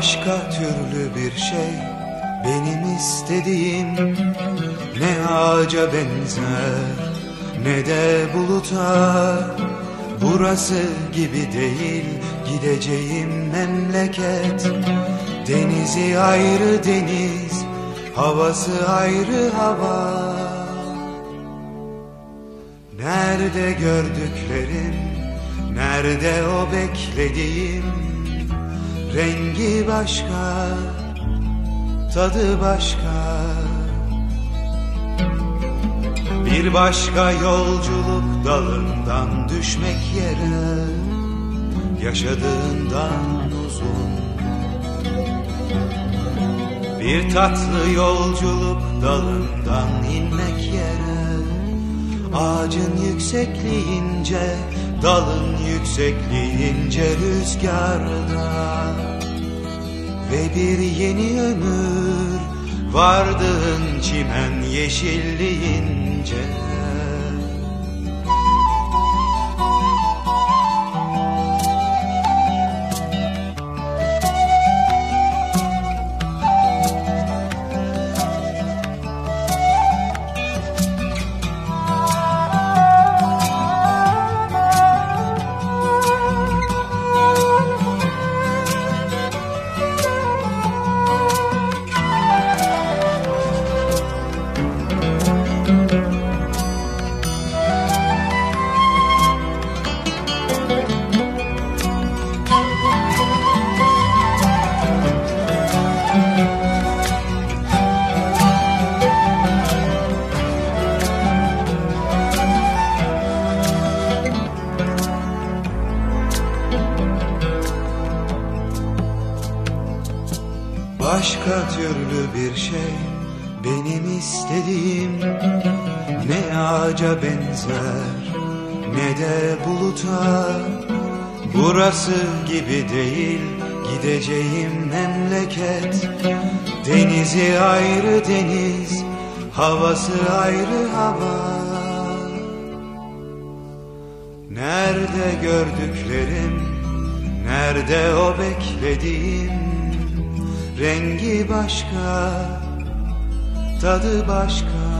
Başka türlü bir şey benim istediğim, ne ağaca benzer ne de buluta. Burası gibi değil gideceğim memleket. Denizi ayrı deniz, havası ayrı hava. Nerede gördüklerim, nerede o beklediğim? Rengi başka, tadı başka. Bir başka yolculuk dalından düşmek yere, yaşadığından uzun. Bir tatlı yolculuk dalından inmek yere, ağacın yüksekliğince, dalın yüksekliğince rüzgarda. Ve bir yeni ömür vardığın çimen yeşilliğince. Başka türlü bir şey benim istediğim, ne ağaca benzer ne de buluta. Burası gibi değil gideceğim memleket. Denizi ayrı deniz, havası ayrı hava. Nerede gördüklerim, nerede o beklediğim? Rengi başka, tadı başka.